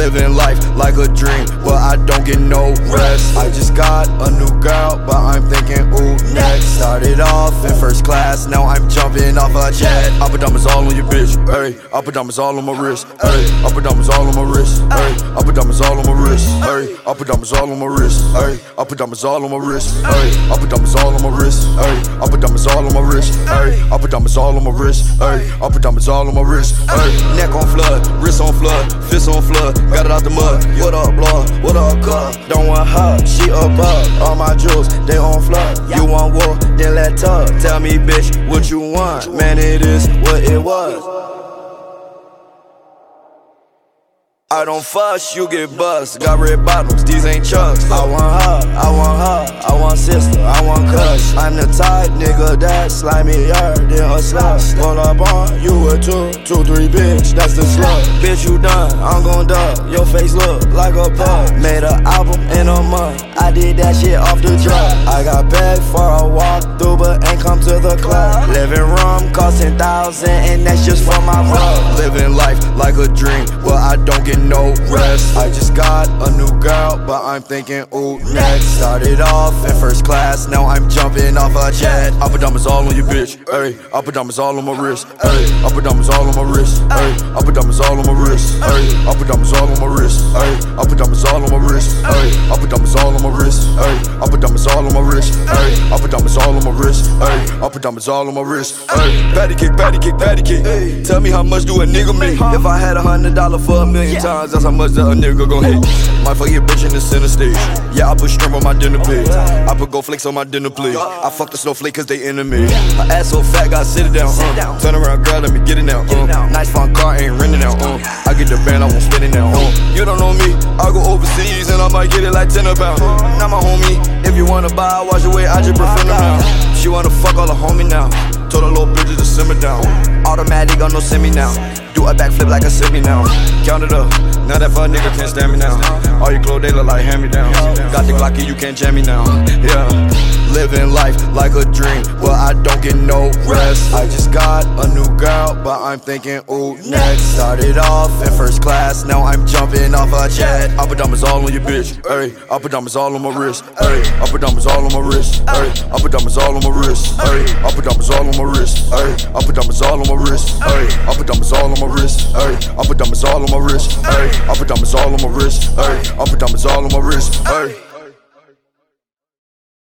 Living life like a dream, but I don't get no rest. I just got a new girl, but I'm thinking, ooh, next. Started off in first class, now I'm jumping off a jet. I put diamonds all on your bitch, ayy. I put diamonds all on my wrist, ayy. I put diamonds all on my wrist, ayy. I put diamonds all on my wrist, ayy. I put diamonds all on my wrist, ayy. I put diamonds all on my wrist, ayy. I put diamonds all on my wrist, ayy. I put diamonds all on my wrist, ayy. I put diamonds all on my wrist, ayy. I put diamonds all on my wrist, ayy. Neck on flood, wrist on flood, fist on flood. Got it out the mud. What up, blood? What up, cuz? Don't want her, she above. All my jewels, they on flood. You want war, then let tug. Tell me, bitch, what you want? Man, it is what it was. I don't fuss, you get bust. Got red bottoms, these ain't chucks. I want her, I want her, I want sister, I want cuss. I'm the type nigga that slimier than a slut. Pull up on you a 2, 2, 3, bitch, that's the slut. Bitch, you done, I'm gon' duck. Your face look like a pug. Made an album in a month, I did that shit off the drug. I got paid for a walk through, but ain't come to the club. Living room cost 10,000, and that's just for my rub. Living life like a dream, but I don't get no rest. I just got a new girl, but I'm thinking, ooh, next. Started off in first class, now I'm jumping off a jet. I put diamonds all on your bitch, ayy. I put diamonds all on my wrist, ayy. I put diamonds all on my wrist, ayy. I put diamonds all on my wrist, ayy. I put diamonds all on my wrist, ayy. I put diamonds all on my wrist, ayy. I put diamonds all on my wrist, ayy. I put diamonds all on my wrist, ayy. I put diamonds all on my wrist, ayy. I put diamonds all on my wrist, ayy. Patty cake, patty cake, patty cake. Tell me how much do a nigga make? If I had $100 for a million times, that's how much that a nigga gon' hate. Might fuck your bitch in the center stage. Yeah, I put shrimp on my dinner plate. I put gold flakes on my dinner plate. I fuck the snowflake cause they enemy. Her ass so fat, gotta sit it down. Turn around, girl, let me get it now. Nice fun car, ain't renting now. I get the band, I won't spend it now. You don't know me, I go overseas and I might get it like 10 a pound. Not my homie, if you wanna buy, wash away, I just prefer them now. She wanna fuck all the homie now. Told her little bitches to simmer down. Automatic, got no semi now. Do a backflip like a semi now. Count it up, now that fuck nigga can't stand me now. All your clothes, they look like hand-me-downs. Got the Glocky, you can't jam me now. Yeah. Living life like a dream, but I don't get no rest. I just got a new girl, but I'm thinking, ooh, next. Started off in first class, now I'm jumping off a jet. I put diamonds all on your bitch, ayy. I put diamonds all on my wrist, ayy. I put diamonds all on my wrist, ayy. I put diamonds all on my wrist, ayy. I put diamonds all on my wrist, ayy. I put diamonds all on my wrist, ayy. I put diamonds all on my wrist, ayy. I put diamonds all on my wrist, ayy. I put diamonds all on my wrist, ayy. I put diamonds all on my wrist, ayy.